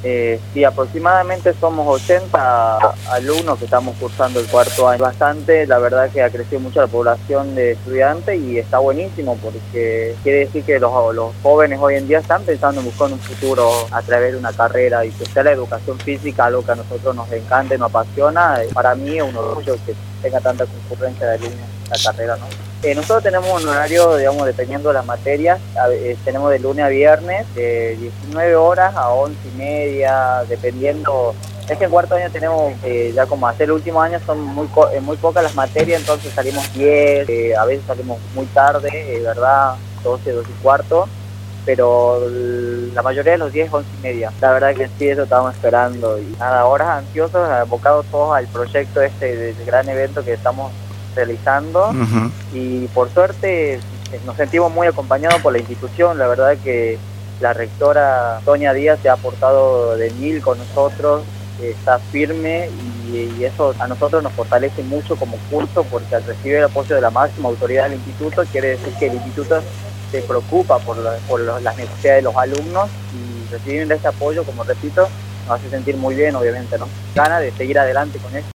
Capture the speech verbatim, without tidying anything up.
Eh, sí, aproximadamente somos ochenta alumnos que estamos cursando el cuarto año. Bastante, la verdad que ha crecido mucho la población de estudiantes y está buenísimo porque quiere decir que los, los jóvenes hoy en día están pensando en buscar un futuro a través de una carrera y que sea la educación física algo que a nosotros nos encanta y nos apasiona. Para mí es un orgullo que tenga tanta concurrencia de alumnos en la carrera, ¿no? Eh, nosotros tenemos un horario, digamos, dependiendo de las materias, eh, tenemos de lunes a viernes, de diecinueve horas a once y media, dependiendo. Es que en cuarto año tenemos, eh, ya como hace el último año, son muy eh, muy pocas las materias, entonces salimos diez, eh, a veces salimos muy tarde, eh, ¿verdad? doce, doce y cuarto, pero la mayoría de los días es once y media. La verdad que sí, eso estábamos esperando. Y nada, horas ansiosos, abocados todos al proyecto este del gran evento que estamos realizando. Uh-huh. Y por suerte nos sentimos muy acompañados por la institución. La verdad que la rectora Sonia Díaz se ha portado de mil con nosotros, está firme y, y eso a nosotros nos fortalece mucho como curso, porque al recibir el apoyo de la máxima autoridad del instituto quiere decir que el instituto se preocupa por, la, por las necesidades de los alumnos, y recibir ese apoyo, como repito, nos hace sentir muy bien, obviamente, ¿no? Ganas de seguir adelante con esto.